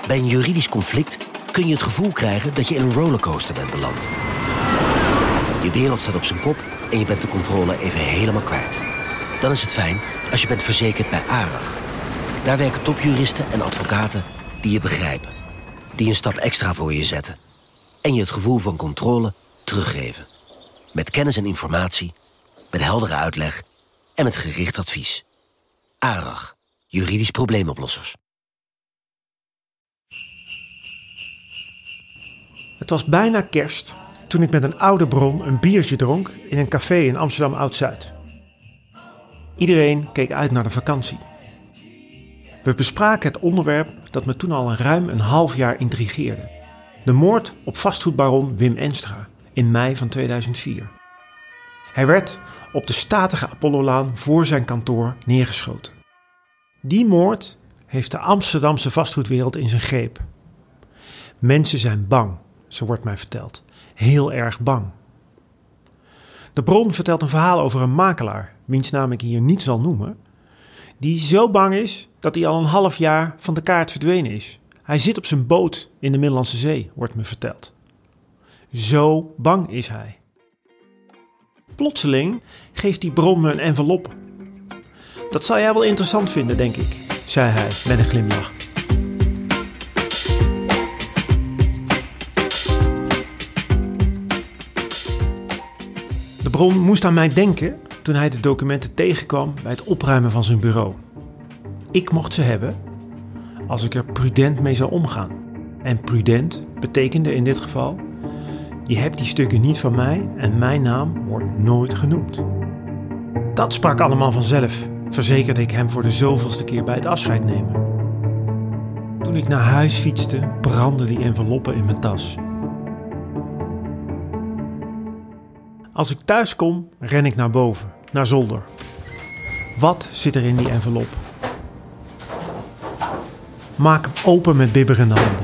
Bij een juridisch conflict kun je het gevoel krijgen dat je in een rollercoaster bent beland. Je wereld staat op zijn kop en je bent de controle even helemaal kwijt. Dan is het fijn als je bent verzekerd bij ARAG. Daar werken topjuristen en advocaten die je begrijpen. Die een stap extra voor je zetten. En je het gevoel van controle teruggeven. Met kennis en informatie, met heldere uitleg en met gericht advies. ARAG, juridisch probleemoplossers. Het was bijna kerst toen ik met een oude bron een biertje dronk in een café in Amsterdam Oud-Zuid. Iedereen keek uit naar de vakantie. We bespraken het onderwerp dat me toen al ruim een half jaar intrigeerde. De moord op vastgoedbaron Wim Enstra in mei van 2004. Hij werd op de statige Apollolaan voor zijn kantoor neergeschoten. Die moord heeft de Amsterdamse vastgoedwereld in zijn greep. Mensen zijn bang, zo wordt mij verteld. Heel erg bang. De bron vertelt een verhaal over een makelaar, wiens naam ik hier niet zal noemen, die zo bang is dat hij al een half jaar van de kaart verdwenen is. Hij zit op zijn boot in de Middellandse Zee, wordt me verteld. Zo bang is hij. Plotseling geeft die bron me een envelop. Dat zal jij wel interessant vinden, denk ik, zei hij met een glimlach. De bron moest aan mij denken toen hij de documenten tegenkwam bij het opruimen van zijn bureau. Ik mocht ze hebben als ik er prudent mee zou omgaan. En prudent betekende in dit geval: je hebt die stukken niet van mij en mijn naam wordt nooit genoemd. Dat sprak allemaal vanzelf, verzekerde ik hem voor de zoveelste keer bij het afscheid nemen. Toen ik naar huis fietste, brandden die enveloppen in mijn tas. Als ik thuis kom, ren ik naar boven, naar zolder. Wat zit er in die envelop? Maak hem open met bibberende handen.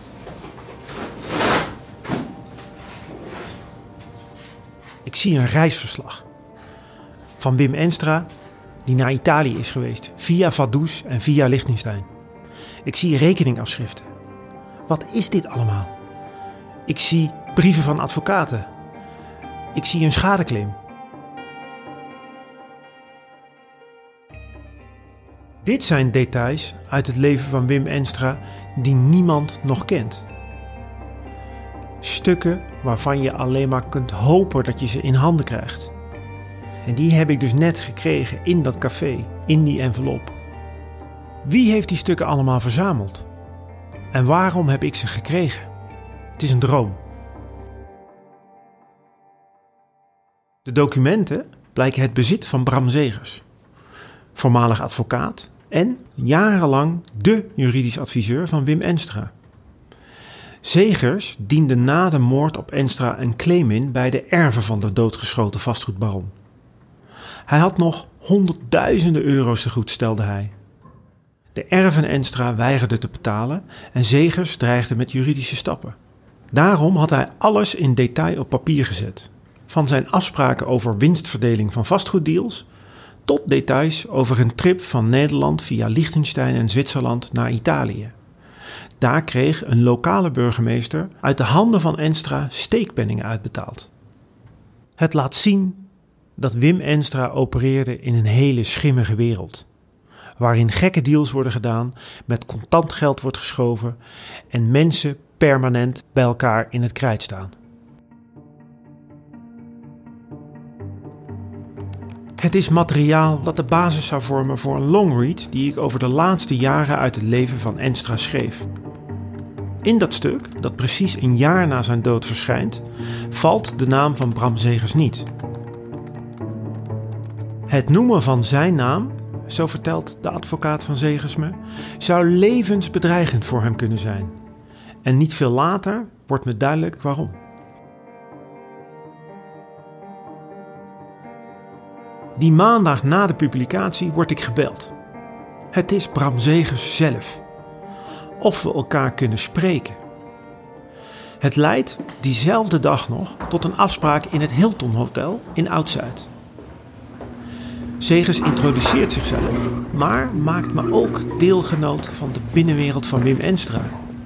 Ik zie een reisverslag van Wim Enstra, die naar Italië is geweest, via Vaduz en via Liechtenstein. Ik zie rekeningafschriften. Wat is dit allemaal? Ik zie brieven van advocaten. Ik zie een schadeclaim. Dit zijn details uit het leven van Wim Enstra die niemand nog kent. Stukken waarvan je alleen maar kunt hopen dat je ze in handen krijgt. En die heb ik dus net gekregen in dat café, in die envelop. Wie heeft die stukken allemaal verzameld? En waarom heb ik ze gekregen? Het is een droom. De documenten blijken het bezit van Bram Zegers, voormalig advocaat en jarenlang de juridisch adviseur van Wim Enstra. Zegers diende na de moord op Enstra een claim in bij de erven van de doodgeschoten vastgoedbaron. Hij had nog honderdduizenden euro's te goed, stelde hij. De erven Enstra weigerden te betalen en Zegers dreigde met juridische stappen. Daarom had hij alles in detail op papier gezet. Van zijn afspraken over winstverdeling van vastgoeddeals tot details over een trip van Nederland via Liechtenstein en Zwitserland naar Italië. Daar kreeg een lokale burgemeester uit de handen van Enstra steekpenningen uitbetaald. Het laat zien dat Wim Enstra opereerde in een hele schimmige wereld, waarin gekke deals worden gedaan, met contant geld wordt geschoven en mensen permanent bij elkaar in het krijt staan. Het is materiaal dat de basis zou vormen voor een longread die ik over de laatste jaren uit het leven van Enstra schreef. In dat stuk, dat precies een jaar na zijn dood verschijnt, valt de naam van Bram Zegers niet. Het noemen van zijn naam, zo vertelt de advocaat van Zegers me, zou levensbedreigend voor hem kunnen zijn. En niet veel later wordt me duidelijk waarom. Die maandag na de publicatie word ik gebeld. Het is Bram Zegers zelf. Of we elkaar kunnen spreken. Het leidt diezelfde dag nog tot een afspraak in het Hilton Hotel in Oud-Zuid. Zegers introduceert zichzelf, maar maakt me ook deelgenoot van de binnenwereld van Wim Enstra.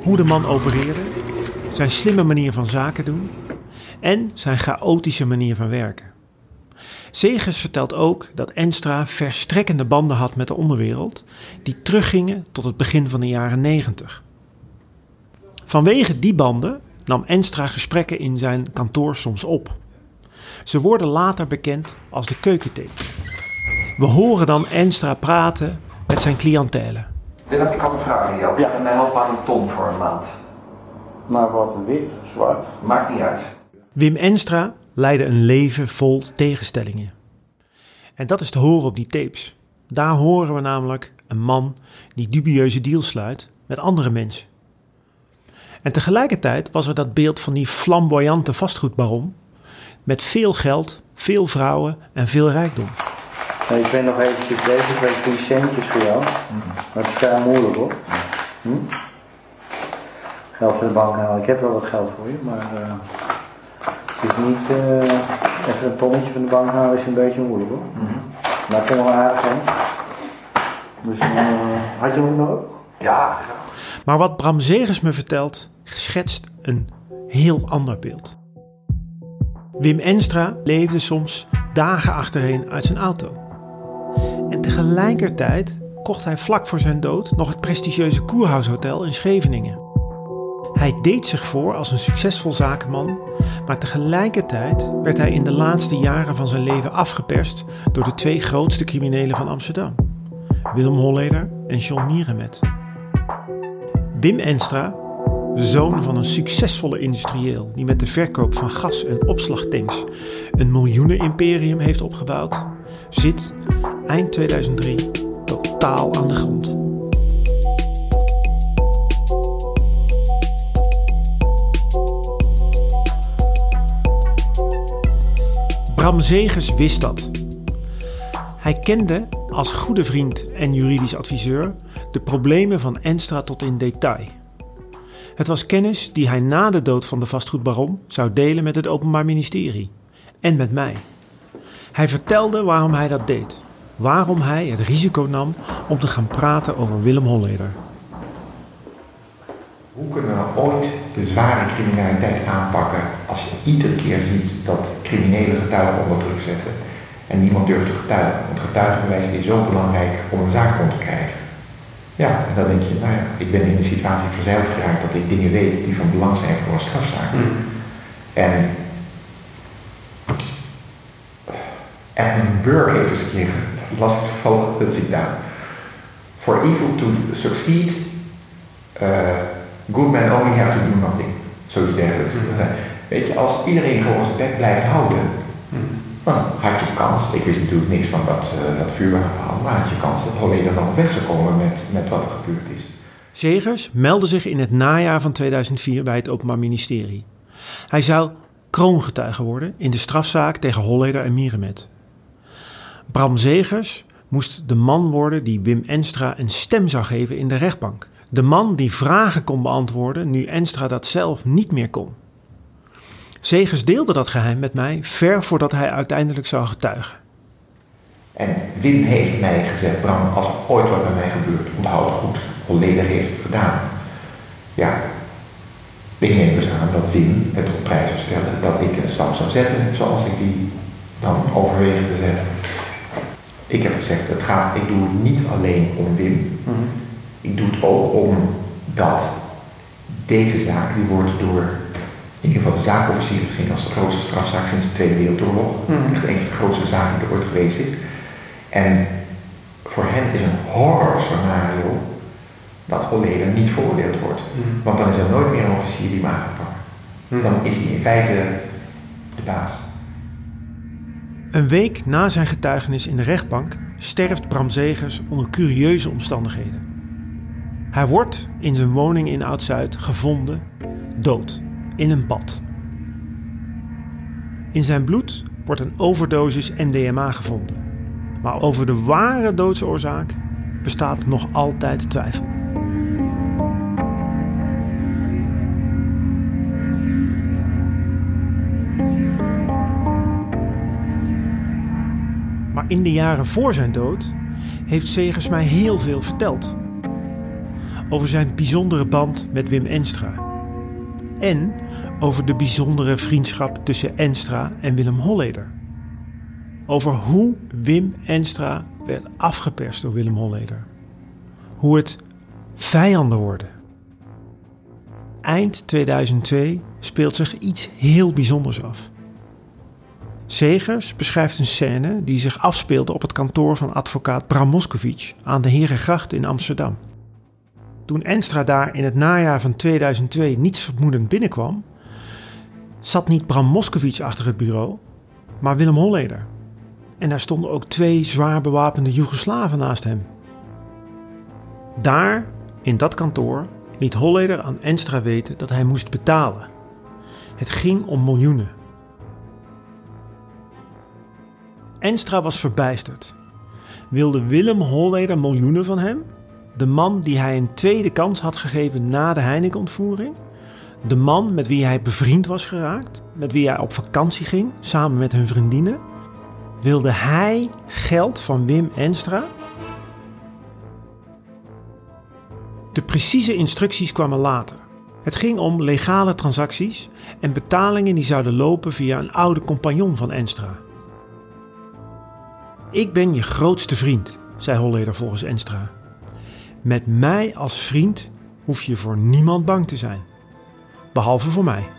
Hoe de man opereerde, zijn slimme manier van zaken doen en zijn chaotische manier van werken. Segers vertelt ook dat Enstra verstrekkende banden had met de onderwereld die teruggingen tot het begin van de jaren 90. Vanwege die banden nam Enstra gesprekken in zijn kantoor soms op. Ze worden later bekend als de keukentape. We horen dan Enstra praten met zijn cliëntele. Willem, ik had een vraag aan jou. Ja. En mij helpen aan een ton voor een maand. Maar wat wit, zwart. Maakt niet uit. Wim Enstra leidde een leven vol tegenstellingen. En dat is te horen op die tapes. Daar horen we namelijk een man die dubieuze deals sluit met andere mensen. En tegelijkertijd was er dat beeld van die flamboyante vastgoedbaron met veel geld, veel vrouwen en veel rijkdom. Nee, ik ben nog eventjes bezig met die centjes voor jou. Maar het is vrij moeilijk hoor. Geld voor de bank halen. Ik heb wel wat geld voor je, maar het is niet even een tonnetje van de bank halen is een beetje moeilijk hoor. Maar het kan wel aardig zijn. Dus had je hem nog? Ja. Maar wat Bram Segers me vertelt, schetst een heel ander beeld. Wim Enstra leefde soms dagen achtereen uit zijn auto. En tegelijkertijd kocht hij vlak voor zijn dood nog het prestigieuze Kurhaus Hotel in Scheveningen. Hij deed zich voor als een succesvol zakenman, maar tegelijkertijd werd hij in de laatste jaren van zijn leven afgeperst door de twee grootste criminelen van Amsterdam. Willem Holleder en John Mierenmet. Wim Enstra, zoon van een succesvolle industrieel die met de verkoop van gas- en opslagtanks een miljoenenimperium heeft opgebouwd, zit eind 2003 totaal aan de grond. Bram Segers wist dat. Hij kende als goede vriend en juridisch adviseur de problemen van Enstra tot in detail. Het was kennis die hij na de dood van de vastgoedbaron zou delen met het Openbaar Ministerie en met mij. Hij vertelde waarom hij dat deed, waarom hij het risico nam om te gaan praten over Willem Holleder. Hoe kunnen we ooit de zware criminaliteit aanpakken als je iedere keer ziet dat criminelen getuigen onder druk zetten en niemand durft te getuigen? Want getuigenbewijs is zo belangrijk om een zaak rond te krijgen. Ja, en dan denk je, nou ja, ik ben in de situatie verzeild geraakt dat ik dingen weet die van belang zijn voor een strafzaak. En Edmund Burke heeft eens een keer, las ik toevallig, dat zit daar. For evil to succeed, good men only have to do nothing. Zoiets dergelijks. Weet je, als iedereen gewoon zijn bek blijft houden, dan had je kans. Ik wist natuurlijk niks van dat vuurwapenverhaal, maar had je kans dat Holleder nog weg zou komen met wat er gebeurd is. Segers meldde zich in het najaar van 2004 bij het Openbaar Ministerie. Hij zou kroongetuige worden in de strafzaak tegen Holleder en Mierenmet. Bram Segers moest de man worden die Wim Enstra een stem zou geven in de rechtbank. De man die vragen kon beantwoorden nu Enstra dat zelf niet meer kon. Segers deelde dat geheim met mij ver voordat hij uiteindelijk zou getuigen. En Wim heeft mij gezegd, Bram, als er ooit wat bij mij gebeurt, onthoud het goed. Holleder heeft het gedaan. Ja, ik neem dus aan dat Wim het op prijs zou stellen dat ik een stap zou zetten zoals ik die dan overweeg te zetten. Ik heb gezegd, ik doe het niet alleen om Wim. Ik doe het ook omdat deze zaak, die wordt door in ieder geval de zaakofficier gezien als de grootste strafzaak sinds de Tweede Wereldoorlog. Echt een van de grootste zaken die er ooit geweest is. En voor hen is een horror scenario dat Holleder niet veroordeeld wordt. Want dan is er nooit meer een officier die hem aan gaat pakken. Dan is hij in feite de baas. Een week na zijn getuigenis in de rechtbank sterft Bram Segers onder curieuze omstandigheden. Hij wordt in zijn woning in Oud-Zuid gevonden, dood, in een bad. In zijn bloed wordt een overdosis MDMA gevonden. Maar over de ware doodsoorzaak bestaat nog altijd twijfel. Maar in de jaren voor zijn dood heeft Segers mij heel veel verteld. over zijn bijzondere band met Wim Enstra. En over de bijzondere vriendschap tussen Enstra en Willem Holleder. Over hoe Wim Enstra werd afgeperst door Willem Holleder. Hoe het vijanden worden. Eind 2002 speelt zich iets heel bijzonders af. Segers beschrijft een scène die zich afspeelde op het kantoor van advocaat Bram Moskowitz aan de Herengracht in Amsterdam. Toen Enstra daar in het najaar van 2002 niets vermoedend binnenkwam, zat niet Bram Moskowitz achter het bureau, maar Willem Holleder. En daar stonden ook 2 zwaar bewapende Joegoslaven naast hem. Daar, in dat kantoor, liet Holleder aan Enstra weten dat hij moest betalen. Het ging om miljoenen. Enstra was verbijsterd. Wilde Willem Holleder miljoenen van hem? De man die hij een tweede kans had gegeven na de Heineken-ontvoering? De man met wie hij bevriend was geraakt? Met wie hij op vakantie ging, samen met hun vriendinnen? Wilde hij geld van Wim Enstra? De precieze instructies kwamen later. Het ging om legale transacties en betalingen die zouden lopen via een oude compagnon van Enstra. Ik ben je grootste vriend, zei Holleder volgens Enstra. Met mij als vriend hoef je voor niemand bang te zijn. Behalve voor mij.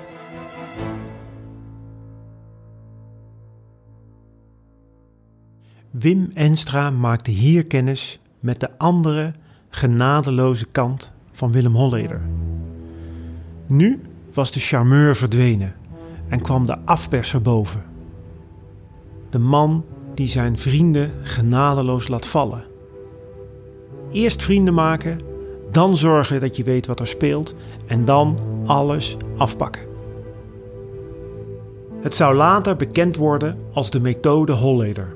Wim Enstra maakte hier kennis met de andere, genadeloze kant van Willem Holleder. Nu was de charmeur verdwenen en kwam de afperser boven. De man die zijn vrienden genadeloos laat vallen. Eerst vrienden maken, dan zorgen dat je weet wat er speelt en dan alles afpakken. Het zou later bekend worden als de methode Holleder.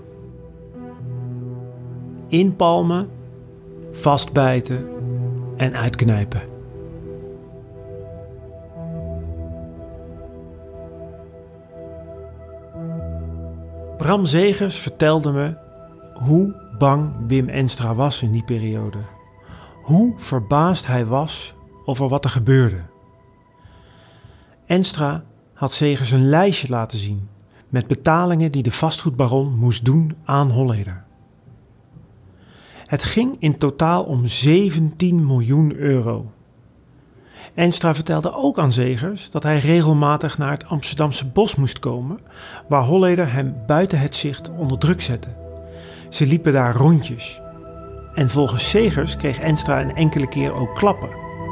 Inpalmen, vastbijten en uitknijpen. Bram Segers vertelde me hoe bang Wim Enstra was in die periode. Hoe verbaasd hij was over wat er gebeurde. Enstra had Segers een lijstje laten zien met betalingen die de vastgoedbaron moest doen aan Holleder. Het ging in totaal om 17 miljoen euro. Enstra vertelde ook aan Segers dat hij regelmatig naar het Amsterdamse bos moest komen, waar Holleder hem buiten het zicht onder druk zette. Ze liepen daar rondjes. En volgens Segers kreeg Enstra een enkele keer ook klappen.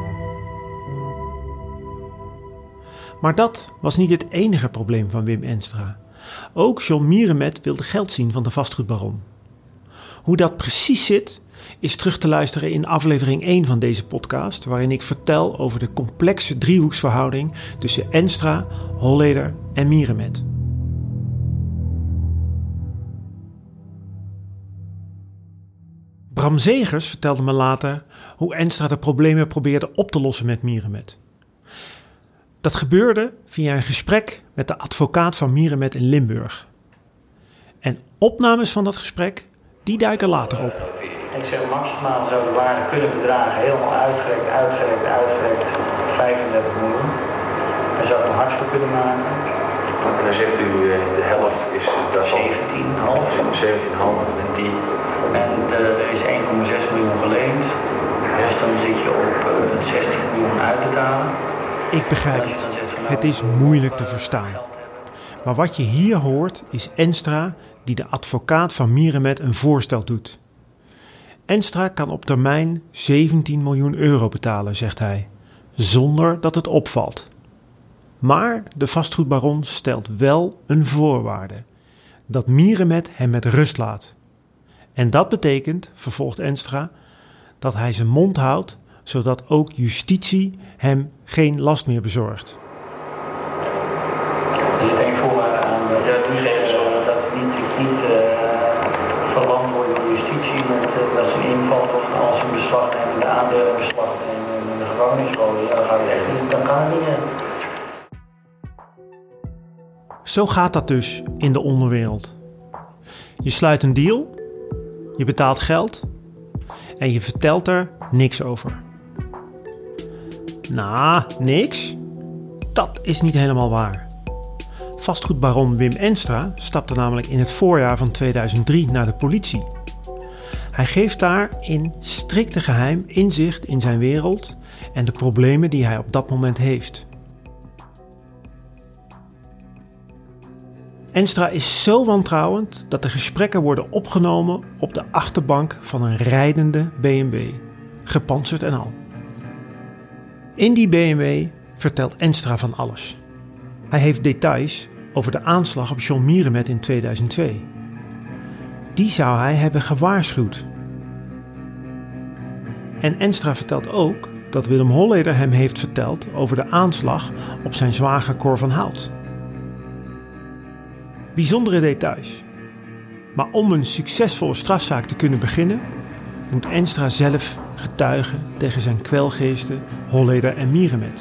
Maar dat was niet het enige probleem van Wim Enstra. Ook John Mierenmet wilde geld zien van de vastgoedbaron. Hoe dat precies zit, is terug te luisteren in aflevering 1 van deze podcast, waarin ik vertel over de complexe driehoeksverhouding tussen Enstra, Holleder en Mierenmet. Bram Segers vertelde me later hoe Enstra de problemen probeerde op te lossen met Mierenmet. Dat gebeurde via een gesprek met de advocaat van Mierenmet in Limburg. En opnames van dat gesprek, die duiken later op. Ik zeg maximaal zou de waarde kunnen bedragen, helemaal uitgerekt, 35 miljoen. Hij zou een hartstikke kunnen maken. En dan zegt u de helft is daarvan 17,5. En die... En er is 1,6 miljoen geleend. Dus dan zit je op 60 miljoen uit te dalen. Ik begrijp het. Het is moeilijk te verstaan. Maar wat je hier hoort is Enstra die de advocaat van Mierenmet een voorstel doet. Enstra kan op termijn 17 miljoen euro betalen, zegt hij, zonder dat het opvalt. Maar de vastgoedbaron stelt wel een voorwaarde: dat Mierenmet hem met rust laat. En dat betekent, vervolgt Enstra, dat hij zijn mond houdt, zodat ook justitie hem geen last meer bezorgt. Er zit één voorwaarde aan dat het niet verlamd wordt door justitie met dat ze een inval of als een beslag nemen, de aandelenbeslag en de gevangeniswoning, dan gaat het echt niet, dan kan het niet. Zo gaat dat dus in de onderwereld. Je sluit een deal, je betaalt geld en je vertelt er niks over. Nou, niks. Dat is niet helemaal waar. Vastgoedbaron Wim Enstra stapte namelijk in het voorjaar van 2003 naar de politie. Hij geeft daar in strikte geheim inzicht in zijn wereld en de problemen die hij op dat moment heeft. Enstra is zo wantrouwend dat de gesprekken worden opgenomen op de achterbank van een rijdende BMW, gepantserd en al. In die BMW vertelt Enstra van alles. Hij heeft details over de aanslag op John Mierenmet in 2002. Die zou hij hebben gewaarschuwd. En Enstra vertelt ook dat Willem Holleder hem heeft verteld over de aanslag op zijn zwager Cor van Hout. Bijzondere details. Maar om een succesvolle strafzaak te kunnen beginnen, moet Enstra zelf getuigen tegen zijn kwelgeesten Holleder en Mierenmet.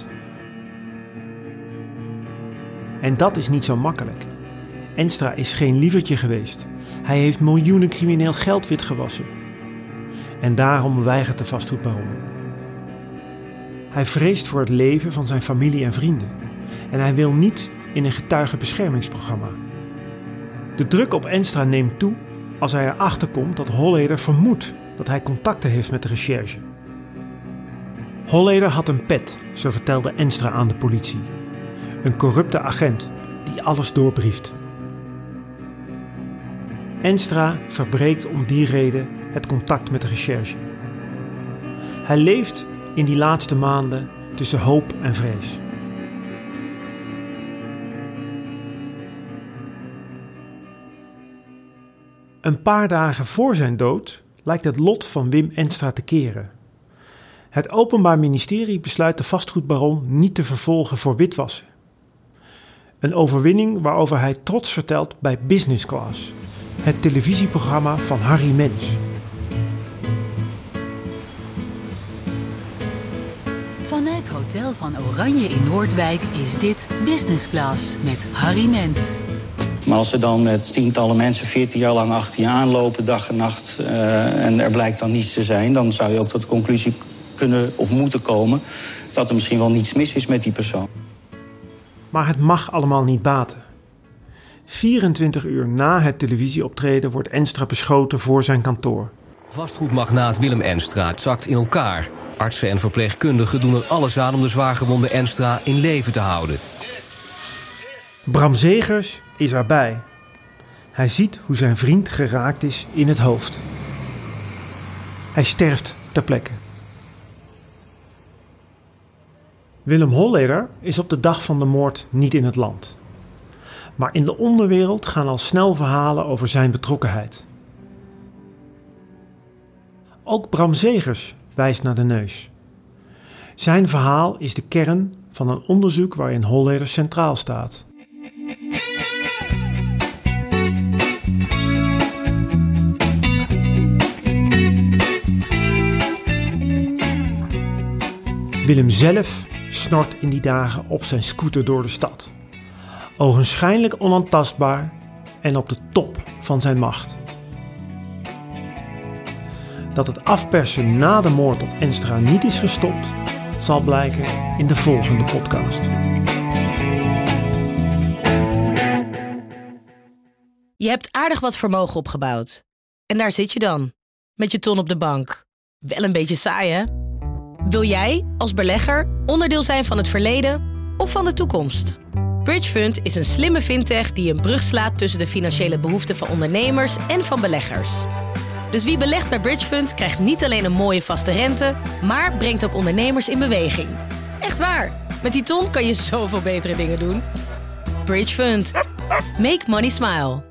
En dat is niet zo makkelijk. Enstra is geen lievertje geweest. Hij heeft miljoenen crimineel geld witgewassen. En daarom weigert de vastgoedbaron. Hij vreest voor het leven van zijn familie en vrienden. En hij wil niet in een getuigenbeschermingsprogramma. De druk op Enstra neemt toe als hij erachter komt dat Holleder vermoedt dat hij contacten heeft met de recherche. Holleder had een pet, zo vertelde Enstra aan de politie. Een corrupte agent die alles doorbrieft. Enstra verbreekt om die reden het contact met de recherche. Hij leeft in die laatste maanden tussen hoop en vrees. Een paar dagen voor zijn dood lijkt het lot van Wim Enstra te keren. Het Openbaar Ministerie besluit de vastgoedbaron niet te vervolgen voor witwassen. Een overwinning waarover hij trots vertelt bij Business Class, het televisieprogramma van Harry Mens. Vanuit Hotel van Oranje in Noordwijk is dit Business Class met Harry Mens. Maar als ze dan met tientallen mensen 14 jaar lang achter je aanlopen, dag en nacht, en er blijkt dan niets te zijn, dan zou je ook tot de conclusie kunnen of moeten komen dat er misschien wel niets mis is met die persoon. Maar het mag allemaal niet baten. 24 uur na het televisieoptreden wordt Enstra beschoten voor zijn kantoor. Vastgoedmagnaat Willem Enstra zakt in elkaar. Artsen en verpleegkundigen doen er alles aan om de zwaargewonde Enstra in leven te houden. Bram Zegers is erbij. Hij ziet hoe zijn vriend geraakt is in het hoofd. Hij sterft ter plekke. Willem Holleder is op de dag van de moord niet in het land. Maar in de onderwereld gaan al snel verhalen over zijn betrokkenheid. Ook Bram Zegers wijst naar de neus. Zijn verhaal is de kern van een onderzoek waarin Holleder centraal staat. Willem zelf snort in die dagen op zijn scooter door de stad. Ogenschijnlijk onaantastbaar en op de top van zijn macht. Dat het afpersen na de moord op Enstra niet is gestopt, zal blijken in de volgende podcast. Je hebt aardig wat vermogen opgebouwd. En daar zit je dan, met je ton op de bank. Wel een beetje saai, hè? Wil jij, als belegger, onderdeel zijn van het verleden of van de toekomst? Bridgefund is een slimme fintech die een brug slaat tussen de financiële behoeften van ondernemers en van beleggers. Dus wie belegt bij Bridgefund krijgt niet alleen een mooie vaste rente, maar brengt ook ondernemers in beweging. Echt waar, met die ton kan je zoveel betere dingen doen. Bridgefund. Make money smile.